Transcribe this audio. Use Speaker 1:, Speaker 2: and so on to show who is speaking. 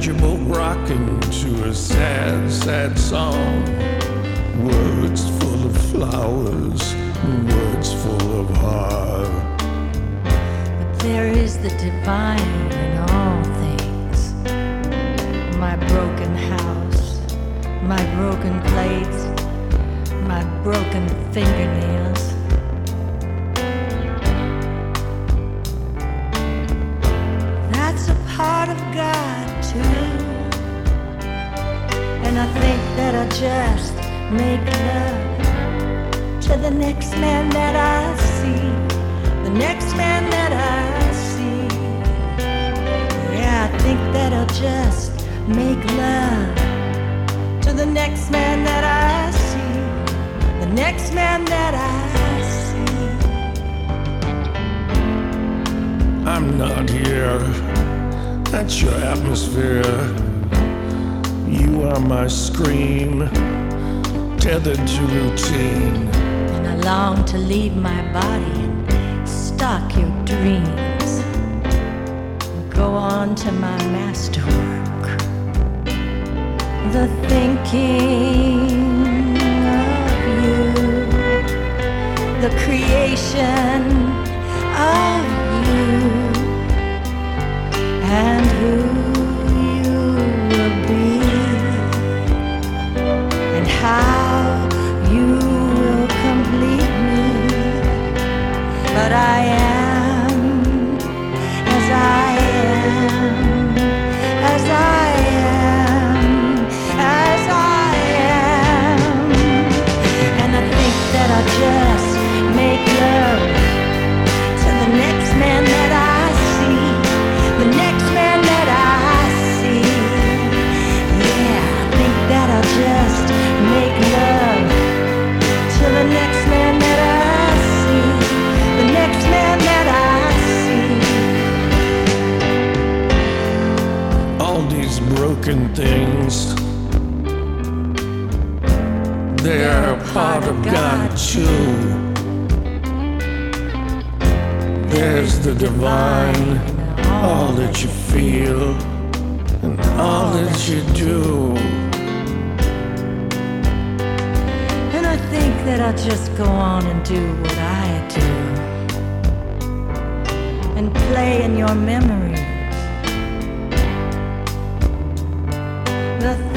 Speaker 1: your boat rocking to a sad, sad song. Words full of flowers, words full of heart.
Speaker 2: But there is the divine in all things. My broken house, my broken plates, my broken fingernails. That's a part of God too. And I think that I just make love to the next man that I see, the next man that I see. Yeah, I think that I'll just make love to the next man that I see, the next man that I see.
Speaker 1: I'm not here, that's your atmosphere. You are my scream, tethered to routine.
Speaker 2: And I long to leave my body and stalk your dreams. Go on to my masterwork, the thinking of you, the creation of you, and who you will be, and how you will complete me. But I am as I am, as I am, as I am. And I think that I'll just make love to the next man that I see, the next man that I see. Yeah, I think that I'll just make love to the next man that I see, the next man that I see.
Speaker 1: All these broken things, they're a part of God too. There's the divine, all that you feel and all that you do.
Speaker 2: And I think that I'll just go on and do what I do, and play in your memories the